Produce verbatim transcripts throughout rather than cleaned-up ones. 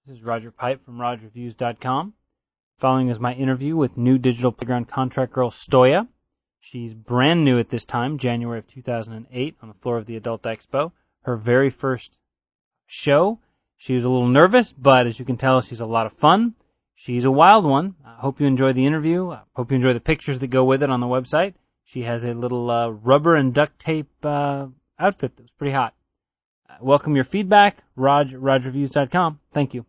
This is Roger Pipe from Roger Reviews dot com. Following is my interview with new Digital Playground contract girl Stoya. She's brand new at this time, January of two thousand eight, on the floor of the Adult Expo. Her very first show. She was a little nervous, but as you can tell, she's a lot of fun. She's a wild one. I hope you enjoy the interview. I hope you enjoy the pictures that go with it on the website. She has a little uh, rubber and duct tape uh, outfit that was pretty hot. Uh, welcome your feedback, Rog, Roger Reviews dot com. Thank you.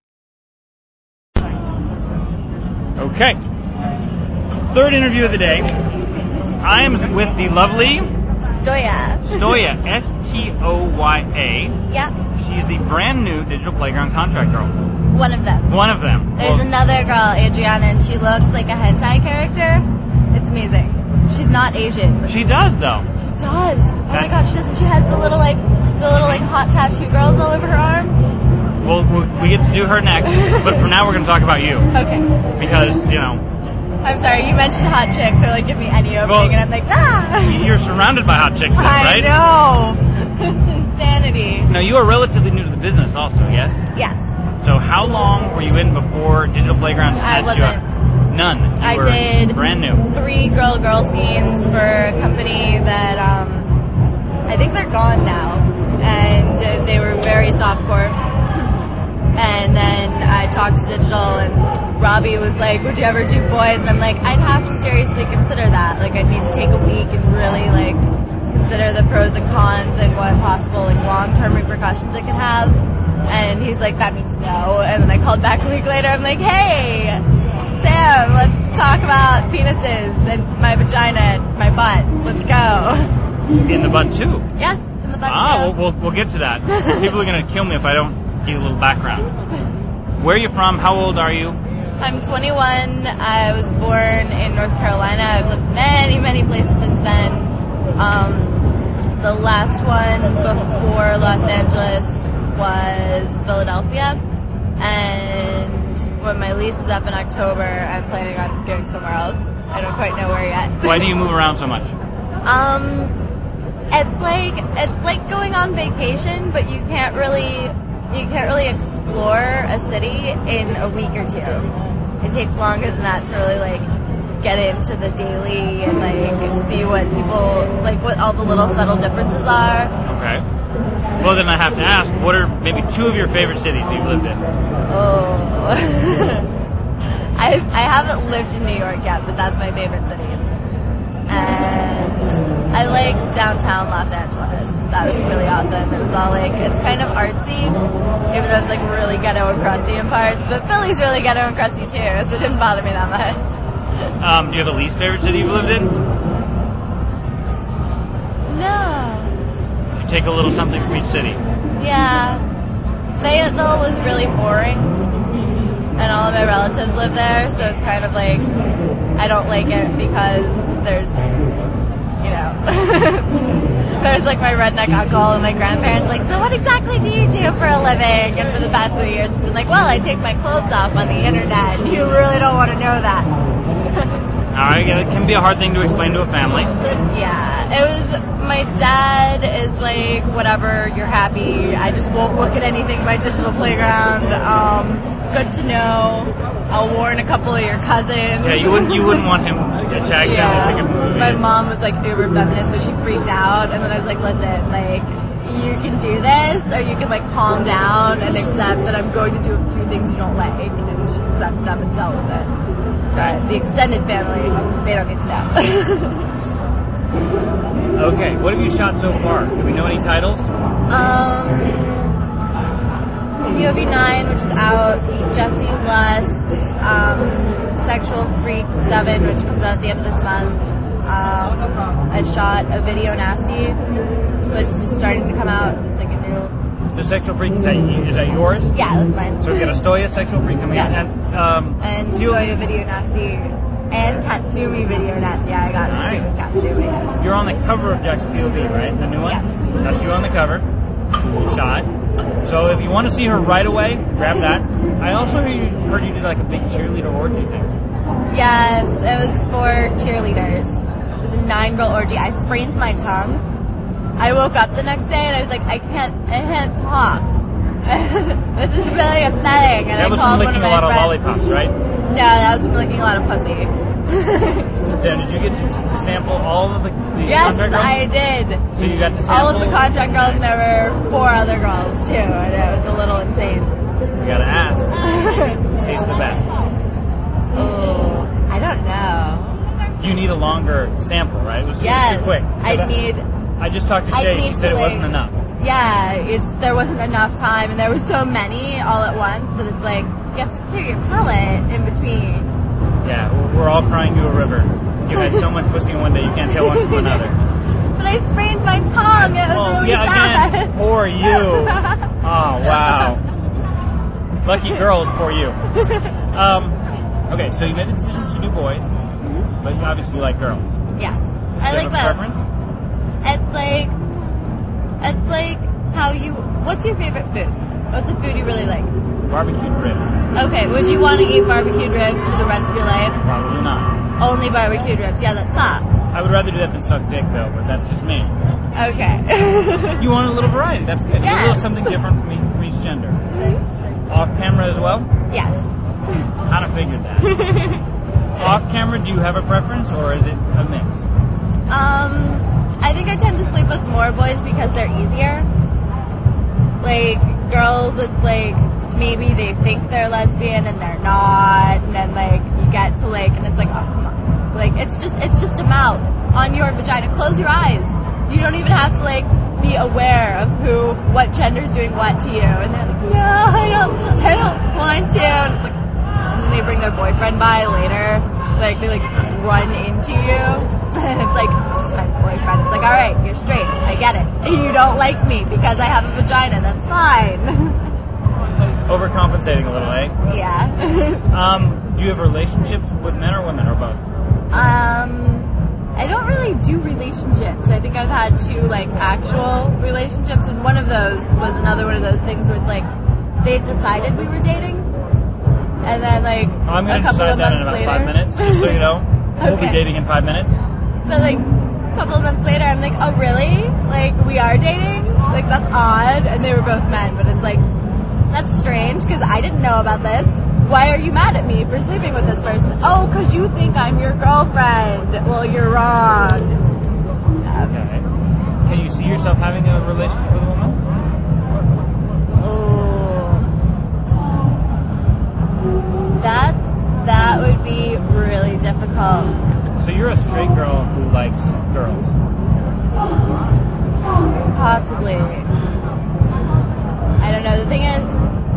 Okay. Third interview of the day. I am with the lovely Stoya. Stoya, S T O Y A. Yeah. She's the brand new Digital Playground contract girl. One of them. One of them. There's well, another girl, Adriana, and she looks like a hentai character. It's amazing. She's not Asian. She does, though. She does. Oh my gosh, she doesn't. She has the little like the little like hot tattoo girls all over her arm. Well, we get to do her next, but for now we're going to talk about you. Okay. Because, you know... I'm sorry, you mentioned hot chicks, so like give me any opening, well, and I'm like, ah! You're surrounded by hot chicks, then, right? I know! It's insanity. Now, you are relatively new to the business also, yes? Yes. So how long were you in before Digital Playground I snatched you up? wasn't. None. You I were did brand new. three girl-girl scenes for a company that, um, I think they're gone now, and uh, they were very softcore. And then I talked to Digital, and Robbie was like, would you ever do boys? And I'm like, I'd have to seriously consider that. Like, I'd need to take a week and really, like, consider the pros and cons and what possible, like, long-term repercussions it could have. And he's like, that means no. And then I called back a week later. I'm like, hey, Sam, let's talk about penises and my vagina and my butt. Let's go. In the butt, too? Yes, in the butt, ah, too. Ah, we'll, we'll, we'll get to that. People are going to kill me if I don't give you a little background. Where are you from? How old are you? I'm twenty-one. I was born in North Carolina. I've lived many, many places since then. Um, the last one before Los Angeles was Philadelphia. And when my lease is up in October, I'm planning on going somewhere else. I don't quite know where yet. Why do you move around so much? Um, it's like it's like going on vacation, but you can't really you can't really explore a city in a week or two. It takes longer than that to really like get into the daily and like see what people like what all the little subtle differences are. Okay. Well, then I have to ask, what are maybe two of your favorite cities you've lived in? Oh, I I haven't lived in New York yet, but that's my favorite city. And I liked downtown Los Angeles. That was really awesome. It was all like, it's kind of artsy, even though it's like really ghetto and crusty in parts, but Philly's really ghetto and crusty too, so it didn't bother me that much. Um, do you have a least favorite city you've lived in? No. You take a little something from each city. Yeah. Fayetteville was really boring, and all of my relatives live there, so it's kind of like, I don't like it because there's, you know, there's like my redneck uncle and my grandparents like, so what exactly do you do for a living? And for the past three years it's been like, well, I take my clothes off on the internet, and you really don't want to know that. Alright, it can be a hard thing to explain to a family. Yeah, it was, my dad is like, whatever, you're happy, I just won't look at anything by Digital Playground, um, good to know. I'll warn a couple of your cousins. Yeah, you wouldn't you wouldn't want him to tag yeah. him to pick a movie. My mom was like uber feminist, so she freaked out, and then I was like, listen, like, you can do this, or you can like calm down and accept that I'm going to do a few things you don't like, and accept stuff and deal with it. But the extended family, they don't need to know. Okay, what have you shot so far? Do we know any titles? Um... P O V nine, which is out, Jesse Lust, um, Sexual Freak seven, which comes out at the end of this month. Um, I shot a Video Nasty, which is just starting to come out. It's like a new... The Sexual Freak, is that, is that yours? Yeah, that's mine. So we got a Stoya Sexual Freak coming yes. out. And, um, and you, Stoya Video Nasty, and Katsumi Video Nasty. I got to shoot with Katsumi. You're on the cover of Jack's P O V, right? The new one? Yes. That's you on the cover. Shot. So if you want to see her right away, grab that. I also heard you, heard you did like a big cheerleader orgy thing. Yes, it was for cheerleaders. It was a nine-girl orgy. I sprained my tongue. I woke up the next day and I was like, I can't, I can't talk. This is really upsetting. And that I was called from one licking of a my lot friends. of lollipops, right? No, that was from licking a lot of pussy. Then did you get to, to sample all of the, the Yes, contract girls? I did. So you got to sample All of the contract girls, and there were four other girls too, and it was a little insane. You gotta ask. Taste the best. Oh, I don't know. You need a longer sample, right? It was, Yes, it was too quick. I I, need. I just talked to I Shay. need She said to, it wasn't like- enough. Yeah, it's there wasn't enough time, and there was so many all at once that it's like you have to clear your palate in between. Yeah, we're, we're all crying you a river. You had so much pussy in one day, you can't tell one from another. But I sprained my tongue. It was Oh, really yeah, sad. again, poor you. Oh, wow. Lucky girls, poor you. Um, okay, so you made the decision to do boys, but you obviously like girls. Yes, Do I you like have a both. preference? It's like, it's like how you. What's your favorite food? What's a food you really like? Barbecued ribs. Okay, would you want to eat barbecued ribs for the rest of your life? Probably not. Only barbecued ribs. Yeah, that sucks. I would rather do that than suck dick, though, but that's just me. Okay. You want a little variety. That's good. Yes. A little something different from each, from each gender. Off camera as well? Yes. Kind of figured that. Off camera, do you have a preference, or is it a mix? Um, I think I tend to sleep with more boys because they're easier. Like, girls, it's like, maybe they think they're lesbian and they're not, and then, like, you get to, like, and it's like, oh, come on. Like, it's just, it's just a mouth on your vagina. Close your eyes. You don't even have to, like, be aware of who, what gender's doing what to you. And they're like, no, I don't, I don't want to. And it's like, and then they bring their boyfriend by later. Like, they, like, run into you. And it's like, this is my boyfriend. It's like, all right, you're straight. I get it. You don't like me because I have a vagina. That's fine. Overcompensating a little, eh? Yeah. Um, do you have relationships with men or women, or both? um, I don't really do relationships. I think I've had two, like, actual relationships, and one of those was another one of those things where it's like, they decided we were dating, and then, like, I'm a going to couple decide of that months in about later. five minutes, just so you know. We'll be Okay. dating in five minutes. But, like, a couple of months later, I'm like, oh, really? Like, we are dating? Like, that's odd. And they were both men, but it's like, that's strange, because I didn't know about this. Why are you mad at me for sleeping with this person? Oh, because you think I'm your girlfriend. Well, you're wrong. Yeah. Okay. Can you see yourself having a relationship with a woman? Oh. That, that would be really difficult. So you're a straight girl who likes girls. Possibly. I don't know. The thing is,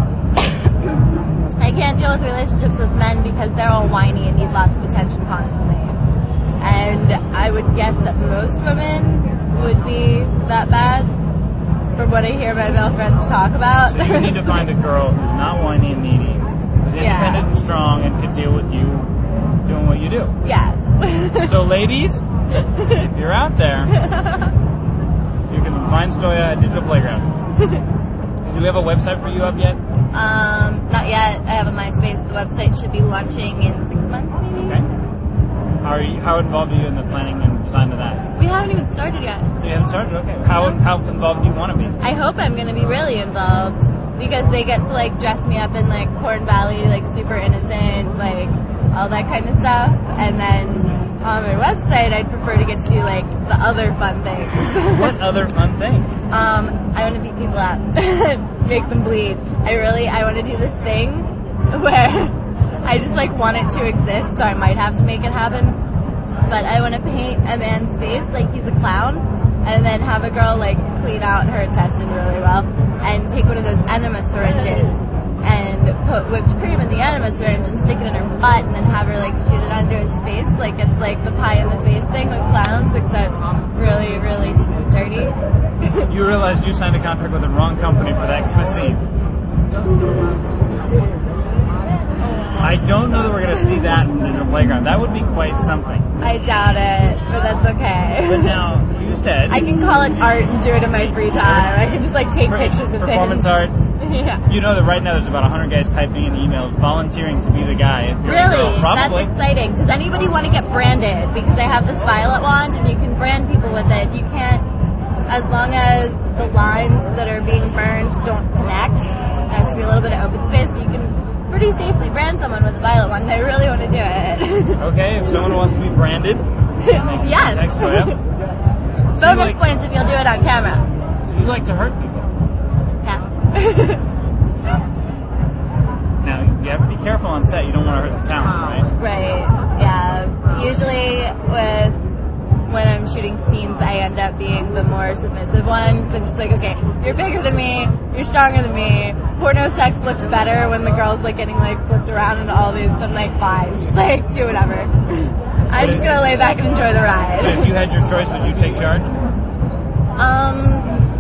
I can't deal with relationships with men because they're all whiny and need lots of attention constantly. And I would guess that most women would be that bad, from what I hear my male friends talk about. So you need to find a girl who's not whiny and needy, who's Yeah. independent and strong, and can deal with you doing what you do. Yes. So ladies, if you're out there, you can find Stoya at Digital Playground. Do we have a website for you up yet? Um, not yet. I have a MySpace. The website should be launching in six months, maybe. Okay. How are you, how involved are you in the planning and design of that? We haven't even started yet. So you haven't started? Okay. How how involved do you want to be? I hope I'm going to be really involved because they get to, like, dress me up in, like, Porn Valley, like, super innocent, like, all that kind of stuff. And then on my website, I'd prefer to get to do, like, the other fun things. What other fun thing? Um, I want to beat people up, make them bleed. I really, I want to do this thing where I just, like, want it to exist, so I might have to make it happen. But I want to paint a man's face like he's a clown, and then have a girl, like, clean out her intestine really well, and take one of those enema syringes and put whipped cream in the enema syringe and stick it in her butt, and then have her, like, shoot it under his face like it's like the pie in the face thing with clowns, except really, really dirty. You realized you signed a contract with the wrong company for that scene. I don't know that we're going to see that in Digital Playground. That would be quite something. I doubt it, but that's okay. But now, you said... I can call it art and do it in my free time. I can just, like, take pictures of performance things. art. Yeah. You know that right now there's about one hundred guys typing in emails volunteering to be the guy. If you're a Really? girl. Probably. That's exciting. Does anybody want to get branded? Because I have this violet wand and you can brand people with it. You can't, as long as the lines that are being burned don't connect. There has to be a little bit of open space. you safely brand someone with a violet one? I really want to do it. Okay, if someone wants to be branded, yes. Text Toya. So Bonus like, points if you'll do it on camera. So you like to hurt people. Yeah. Now, you have to be careful on set. You don't want to hurt the talent, right? Right, yeah. Usually with when I'm shooting scenes, I end up being the more submissive one. So I'm just like, okay, you're bigger than me, you're stronger than me. Porno sex looks better when the girl's like getting like flipped around and all these. So I'm like, fine, just like do whatever. I'm just gonna lay back and enjoy the ride. If you had your choice, would you take charge? Um,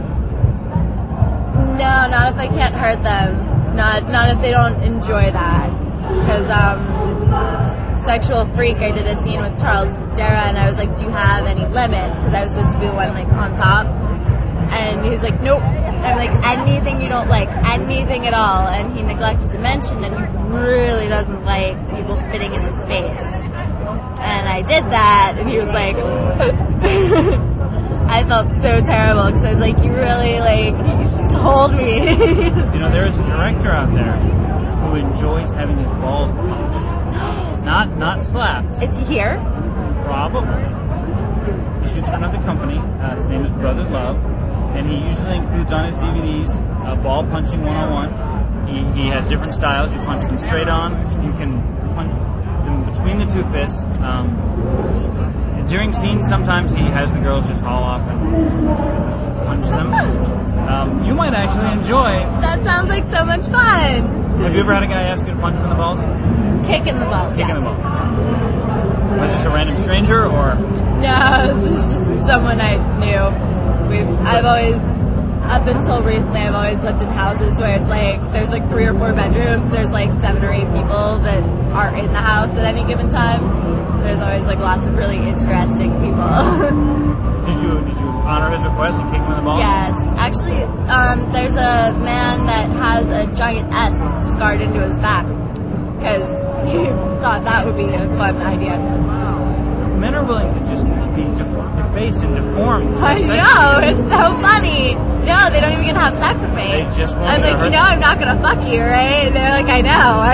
no, not if I can't hurt them. Not not if they don't enjoy that. Because um, Sexual Freak, I did a scene with Charles Dara, and I was like, do you have any limits? Because I was supposed to be the one like on top. And he's like, nope. I'm like, anything you don't like, anything at all. And he neglected to mention that he really doesn't like people spitting in his face. And I did that, and he was like, I felt so terrible, because I was like, you really, like, you told me. You know, there is a director out there who enjoys having his balls punched. Not, not slapped. Is he here? Probably. He shoots for another company. Uh, his name is Brother Love. And he usually includes on his D V Ds uh, ball punching one oh one. He, he has different styles. You punch them straight on. You can punch them between the two fists. Um, during scenes, sometimes he has the girls just haul off and punch them. Um, you might actually enjoy. That sounds like so much fun. Have you ever had a guy ask you to punch him in the balls? Kick in the balls, Kick yes. in the balls. Was this a random stranger or? No, this is just someone I knew. We've, I've always, up until recently, I've always lived in houses where it's like, there's like three or four bedrooms, there's like seven or eight people that are in the house at any given time. There's always like lots of really interesting people. Did you did you honor his request and kick him in the balls? Yes. Actually, um, there's a man that has a giant S scarred into his back, because he thought that would be a fun idea. Men are willing to just be defaced and deformed. I know, it's so funny. No, they don't even get to have sex with me. They just want I'm to like, hurt you know, I'm not gonna fuck you, right? And they're like, I know, I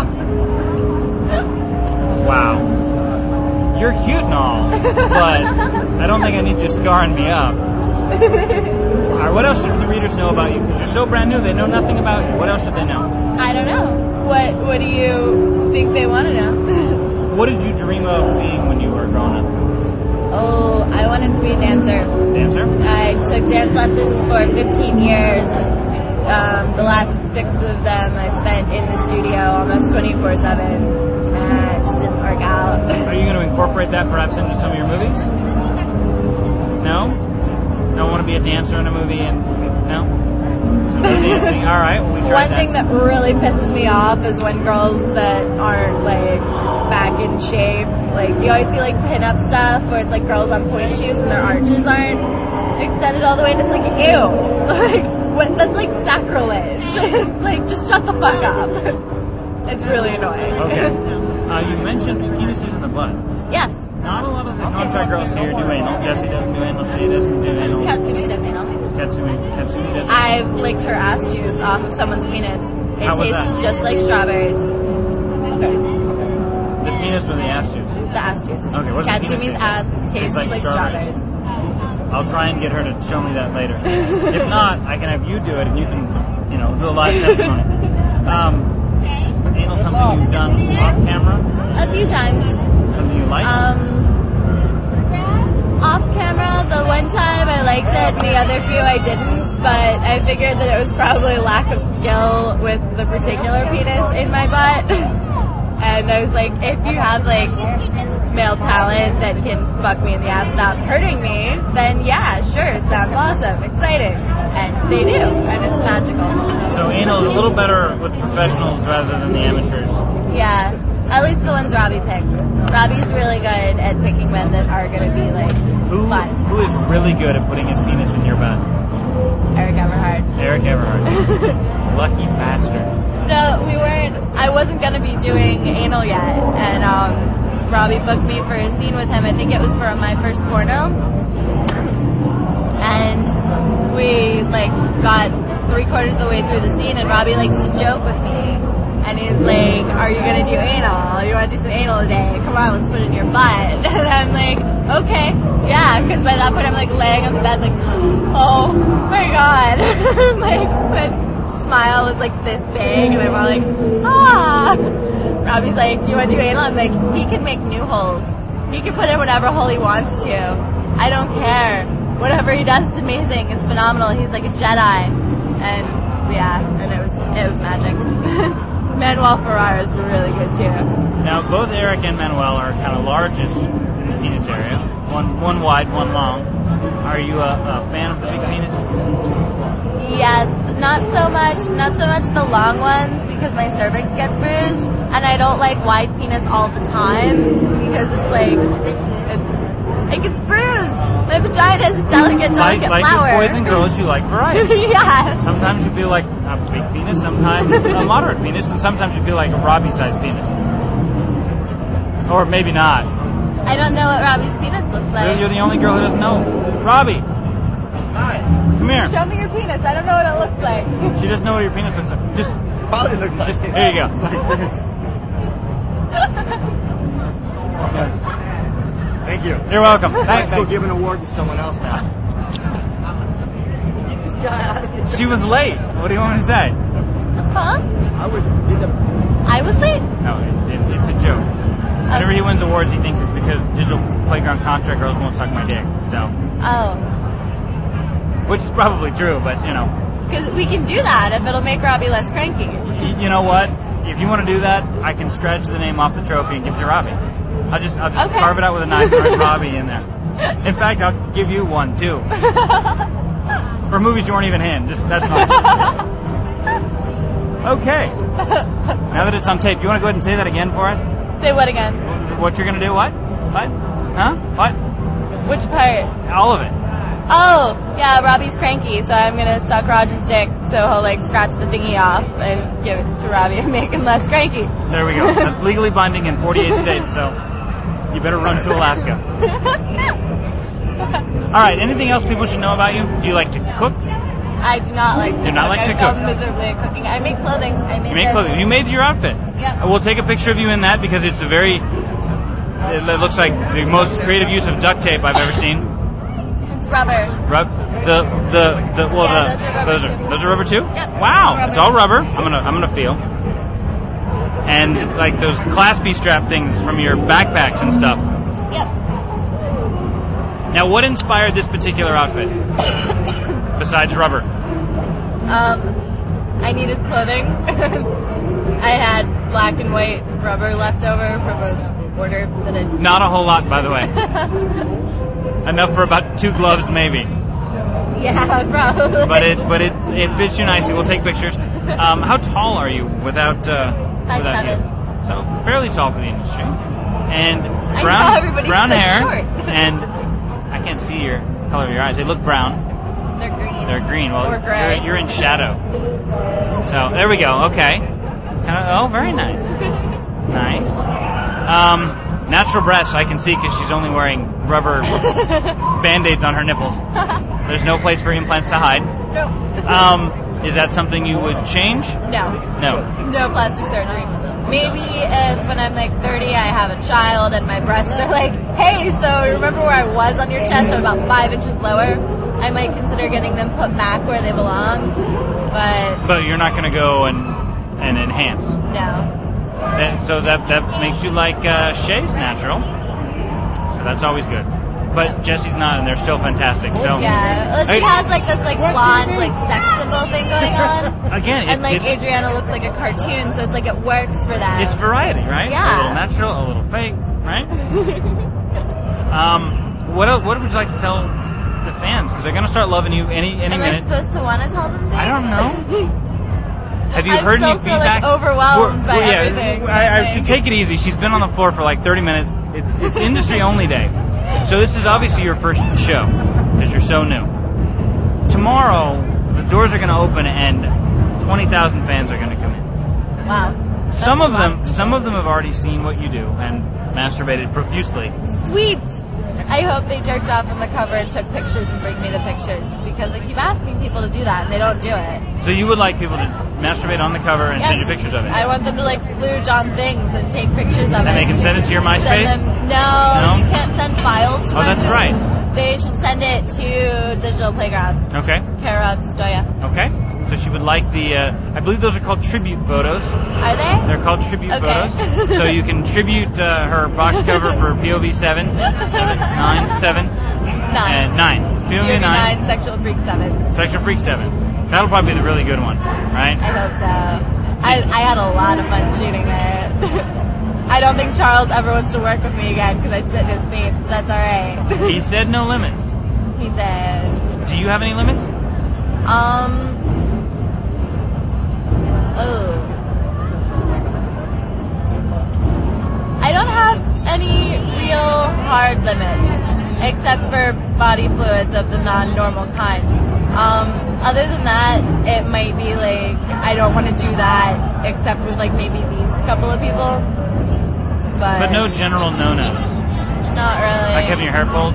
know. Wow. You're cute and all, but I don't think I need you scarring me up. All right, what else should the readers know about you? Because you're so brand new, they know nothing about you. What else should they know? I don't know. What What do you think they want to know? What did you dream of being when you were growing up? Oh, I wanted to be a dancer. Dancer? I took dance lessons for fifteen years. Um, the last six of them I spent in the studio almost twenty-four seven. And it just didn't work out. Are you going to incorporate that perhaps into some of your movies? No? Don't want to be a dancer in a movie and... No? So no dancing. All right, well, we tried One that. thing that really pisses me off is when girls that aren't, like, back in shape, like, you always see, like, pin-up stuff where it's, like, girls on point shoes and their arches aren't extended all the way, and it's like, ew. Like, what? That's, like, sacrilege. It's like, just shut the fuck up. It's really annoying. Okay. Uh, you mentioned penises in the butt. Yes. Not a lot of the contract girls here do anal. Jessie doesn't do anal. She doesn't do anal. Katsumi does anal. Katsumi, Katsumi does. I've licked her ass juice off of someone's penis. It How was tastes that? just like strawberries. The penis or the ass juice? The ass juice. Okay, what does the penis Katsumi's taste ass like? tastes Tastes like like strawberries. strawberries. I'll try and get her to show me that later. If not, I can have you do it and you can, you know, do a live testimony. Um, anal something you've done off camera? A few times. Something you like? Um, off camera, the one time I liked it, and the other few I didn't, but I figured that it was probably lack of skill with the particular penis in my butt. And I was like, if you have, like, male talent that can fuck me in the ass without hurting me, then yeah, sure, sounds awesome, exciting. And they do, and it's magical. So anal is a little better with professionals rather than the amateurs. Yeah, at least the ones Robbie picks. Robbie's really good at picking men that are going to be, like, Who fun. Who is really good at putting his penis in your butt? Eric Everhart. Eric Everhart. Lucky bastard. No, we weren't, I wasn't going to be doing anal yet, and um, Robbie booked me for a scene with him. I think it was for my first porno. And we, like, got three quarters of the way through the scene, and Robbie likes to joke with me. And he's like, are you going to do anal? You want to do some anal today? Come on, let's put it in your butt. And I'm like, okay, yeah, because by that point I'm like laying on the bed like, oh my god. Like, the smile is like this big, and I'm all like, ah. Robbie's like, do you want to do anal? I'm like, he can make new holes. He can put in whatever hole he wants to. I don't care. Whatever he does is amazing. It's phenomenal. He's like a Jedi. And yeah, and it was it was magic. Manuel Ferraras were really good too. Now, both Eric and Manuel are kind of largest in the penis area. One one wide, one long. Are you a, a fan of the big penis? Yes, not so much, not so much the long ones because my cervix gets bruised, and I don't like wide penis all the time because it's like it's it gets bruised. My vagina is a delicate, delicate like, flower. Like with boys and girls, you like variety. Yeah. Sometimes you feel like a big penis, sometimes a moderate penis, and sometimes you feel like a Robbie-sized penis. Or maybe not. I don't know what Robbie's penis looks like. You're the only girl who doesn't know. Robbie. Hi. Come here. Show me your penis. I don't know what it looks like. She doesn't know what your penis looks like. Just Probably looks like Just, it. there you go. Like this. Thank you. You're welcome. Let's Thanks. go thanks. give an award to someone else now. Get this guy out of here. She was late. What do you want me to say? Huh? I was in the... I was late? No, it, it, it's a joke. Whenever he wins awards, he thinks it's because Digital Playground contract girls won't suck my dick. So, Oh. which is probably true, but you know, Because we can do that if it'll make Robbie less cranky. y- you know what? If you want to do that, I can scratch the name off the trophy and give it to Robbie. I'll just, I'll just Okay. carve it out with a knife and write Robbie in there. In fact, I'll give you one too for movies you weren't even in. Just that's fine. Okay. Now that it's on tape, you want to go ahead and say that again for us? Say what again? What you're gonna do? What? What? Huh? What? Which part? All of it. Oh, yeah, Robbie's cranky, so I'm gonna suck Roger's dick so he'll like scratch the thingy off and give it to Robbie and make him less cranky. There we go. That's legally binding in forty-eight states, so you better run to Alaska. All right. Anything else people should know about you? Do you like to cook? I do not like to Do not cook. like to I fail cook. miserably at cooking. I make clothing. I make You make this. clothing. You made your outfit. Yep. We'll take a picture of you in that because it's a very. It looks like the most creative use of duct tape I've ever seen. It's rubber. Rub the the the well Yeah, the those are rubber those too. are those are rubber too. Yep. Wow, Rubber. it's all rubber. I'm gonna I'm gonna feel. And like those Class B strap things from your backpacks and stuff. Yep. Now, what inspired this particular outfit besides rubber? Um, I needed clothing. I had black and white rubber left over from a order that I... Not a whole lot, by the way. Enough for about two gloves, maybe. Yeah, probably. But it but it it fits you nicely. We'll take pictures. Um, how tall are you without uh, Five without seven. heels? So fairly tall for the industry. And I brown know, everybody's brown so hair short. and I can't see your color of your eyes. They look brown. They're green. They're green. Well, Or gray. You're, you're in shadow. So there we go. Okay. Uh, oh, very nice. Nice. Um, natural breasts I can see because she's only wearing rubber band-aids on her nipples. There's no place for implants to hide. Nope. Um, is that something you would change? No. No. No plastic surgery. Maybe if when I'm like thirty I have a child and my breasts are like, hey, so remember where I was on your chest? I'm about five inches lower. I might consider getting them put back where they belong. But But you're not going to go and and enhance. no. That, so that that makes you like uh, Shay's natural. So that's always good. But Jesse's not, and they're still fantastic. So Yeah. Well, she I- has like this like blonde like sex symbol thing going on. again, And it- like it- Adriana looks like a cartoon, so it's like it works for that. it's variety, right? Yeah. A little natural, a little fake, right? um, what else, what would you like to tell the fans? Because they're going to start loving you any any Am I minute. supposed to want to tell them things? I don't know. Have you I'm heard still any so, feedback? like, overwhelmed by yeah, everything. I, I should take it easy. She's been on the floor for like thirty minutes. It, it's industry only day. So this is obviously your first show because you're so new. Tomorrow, the doors are going to open and twenty thousand fans are going to come in. Wow. Some of them, some of them have already seen what you do and masturbated profusely. Sweet. I hope they jerked off on the cover and took pictures and bring me the pictures because I keep asking people to do that and they don't do it. So you would like people to masturbate on the cover and Yes. send you pictures of it? I want them to like splooge on things and take pictures of And it. they can send it to your MySpace? Send them, no, No? you can't send files to Oh, that's MySpace. right. They should send it to Digital Playground. Okay. Care of Stoya. Okay. So she would like the, uh, I believe those are called tribute photos. Are they? They're called tribute Okay. photos. So you can tribute uh, her box cover for P O V seven, seven, nine, seven, Nine. and nine. P O V nine, nine, Sexual Freak seven. Sexual Freak seven. That'll probably be the really good one, right? I hope so. I, I had a lot of fun shooting it. I don't think Charles ever wants to work with me again because I spit in his face, but that's alright. He said no limits. He did. Do you have any limits? Um. Oh. I don't have any real hard limits, except for body fluids of the non-normal kind. Um, other than that, it might be like, I don't want to do that, except with like maybe these couple of people. But, But no general no-nos. not really. Like having your hair pulled?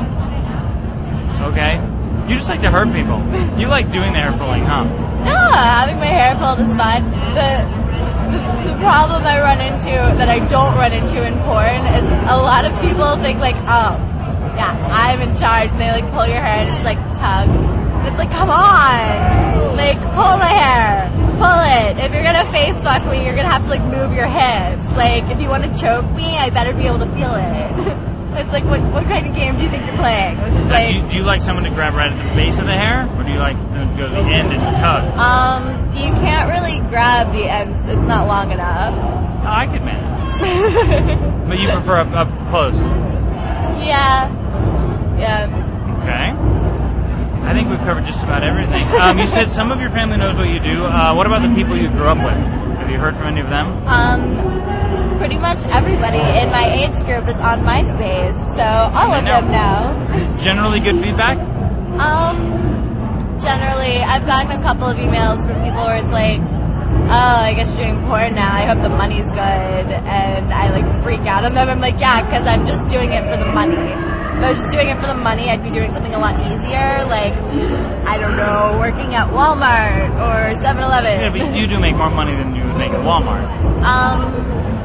Okay. You just like to hurt people. You like doing the hair pulling, huh? No, having my hair pulled is fine. The, the the problem I run into that I don't run into in porn is a lot of people think like, oh, yeah, I'm in charge, and they like pull your hair and just like tug. And it's like, come on, like pull my hair, pull it. If you're gonna face fuck me, you're gonna have to like move your hips. Like if you want to choke me, I better be able to feel it. It's like, what what kind of game do you think you're playing? It's Now, like, do, you, do you like someone to grab right at the base of the hair? Or do you like them to go to the end and tug? um, you can't really grab the ends. It's not long enough. Oh, I could manage. But you prefer up, up close. Yeah. Yeah. Okay. I think we've covered just about everything. Um, you said some of your family knows what you do. Uh, what about the people you grew up with? Have you heard from any of them? Um, pretty much everybody in my age group is on MySpace, so all of know. them know. Generally good feedback? Um, generally, I've gotten a couple of emails from people where it's like, oh, I guess you're doing porn now. I hope the money's good. And I like freak out on them. I'm like, yeah, because I'm just doing it for the money. If I was just doing it for the money, I'd be doing something a lot easier, like, I don't know, working at Walmart or seven eleven. Yeah, but you do make more money than you would make at Walmart. Um,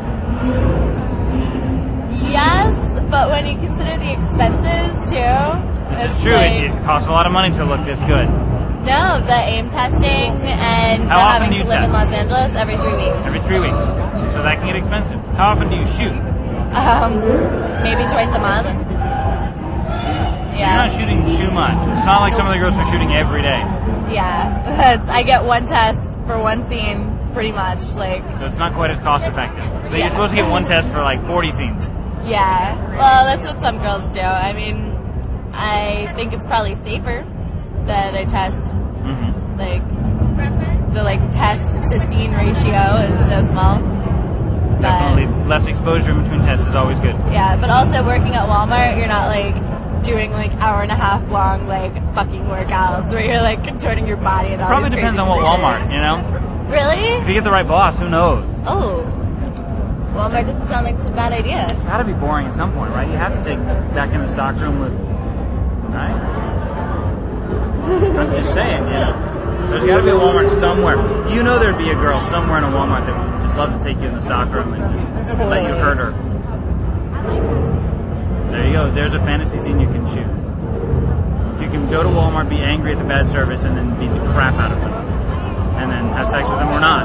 yes, but when you consider the expenses, too, This it's is true. like, It, it costs a lot of money to look this good. no, the AIM testing and How the often having do to you live in test? Los Angeles every three weeks. Every three weeks. So that can get expensive. How often do you shoot? Um, maybe twice a month. You're not Yeah, shooting too much. It's not like some of the girls who are shooting every day. yeah. That's, I get one test for one scene, pretty much. Like, So it's not quite as cost effective. So Yeah. you're supposed to get one test for like forty scenes. yeah. Well, that's what some girls do. I mean, I think it's probably safer that I test. Mm-hmm. Like, the like test to scene ratio is so small. But, Definitely less exposure in between tests is always good. yeah, but also working at Walmart, you're not like doing like hour and a half long like fucking workouts where you're like contorting your body and all Probably these depends on crazy what positions. Walmart, you know? Really? If you get the right boss, who knows? Oh. Walmart doesn't sound like such a bad idea. It's gotta be boring at some point, right? You have to take back in the stockroom with, right? I'm just saying, you know. There's gotta be a Walmart somewhere. You know there'd be a girl somewhere in a Walmart that would just love to take you in the stockroom and just let you hurt her. There you go. There's a fantasy scene you can shoot. You can go to Walmart, be angry at the bad service, and then beat the crap out of them. And then have sex with them or not.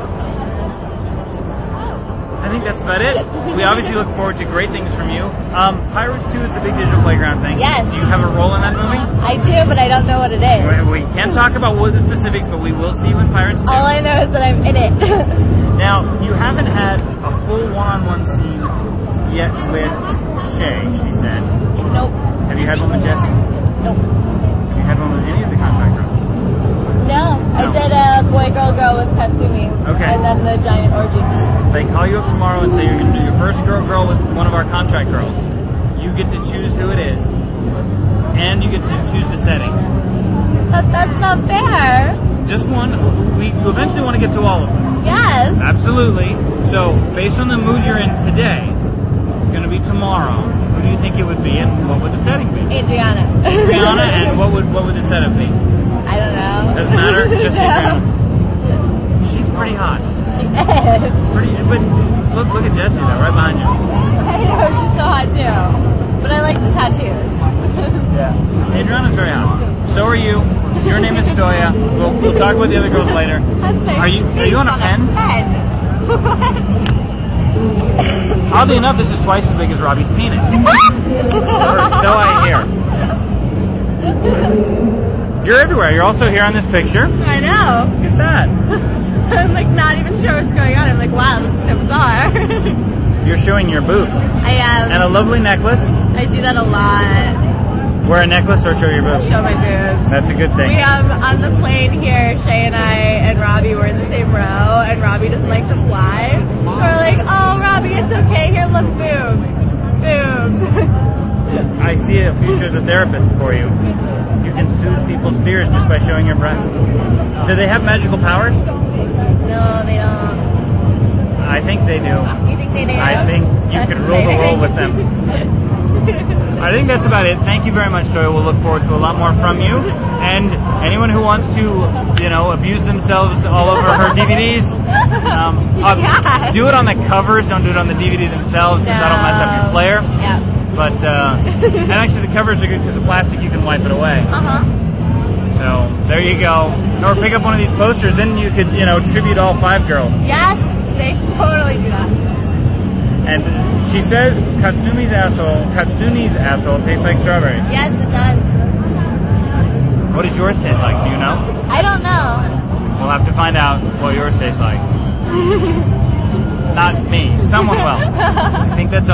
I think that's about it. We obviously look forward to great things from you. Um, Pirates two is the big digital playground thing. Yes. Do you have a role in that movie? I do, but I don't know what it is. We, we can't talk about what the specifics, but we will see you in Pirates two. All I know is that I'm in it. Now, you haven't had a full one-on-one scene yet with Shay, she said. Nope. Have you had one with Jesse? Nope. Have you had one with any of the contract girls? No. I No. did a boy girl girl with Katsumi. Okay. And then the giant orgy. They call you up tomorrow and say you're going to do your first girl girl with one of our contract girls. You get to choose who it is. And you get to choose the setting. But that's not fair. Just one. We eventually want to get to all of them. Yes. Absolutely. So, based on the mood you're in today, it's going to be tomorrow. Who do you think it would be, and what would the setting be? Adriana. Adriana, and what would what would the setup be? I don't know. Doesn't matter. Just No. Adriana. She's pretty hot. She is. Pretty, but look look at Jessie though, right behind you. I know, she's so hot too. But I like the tattoos. Yeah. Adriana's very hot. So are you. Your name is Stoya. We'll we'll talk about the other girls later. That's nice. Are you are you on a pen? Pen. Oddly enough, this is twice as big as Robbie's penis. Or so I hear. You're everywhere. You're also here on this picture. I know. Look at that. I'm like not even sure what's going on. I'm like, wow, this is so bizarre. You're showing your boobs. I am. And a lovely necklace. I do that a lot. Wear a necklace or show your boobs. Show my boobs. That's a good thing. We um on the plane here, Shay and I and Robbie were in the same row, and Robbie doesn't like to fly, so we're like, oh Robbie, it's okay. Here, look, boobs, boobs. I see a future as a therapist for you. You can soothe people's fears just by showing your breasts. Do they have magical powers? No, they don't. I think they do. You think they do? I think you That's could rule the world with them. I think that's about it. Thank you very much, Stoya. We'll look forward to a lot more from you. And anyone who wants to, you know, abuse themselves all over her D V Ds, um, uh, Yeah. do it on the covers. Don't do it on the D V D themselves, because that'll mess up your player. Yeah. But, uh, and actually the covers are good because the plastic, you can wipe it away. Uh-huh. So, there you go. Or pick up one of these posters, then you could, you know, tribute all five girls. Yes, they should totally do that. And she says Katsumi's asshole, Katsumi's asshole tastes like strawberries. Yes, it does. What does yours taste like? Do you know? I don't know. We'll have to find out what yours tastes like. Not me. Someone will. I think that's all.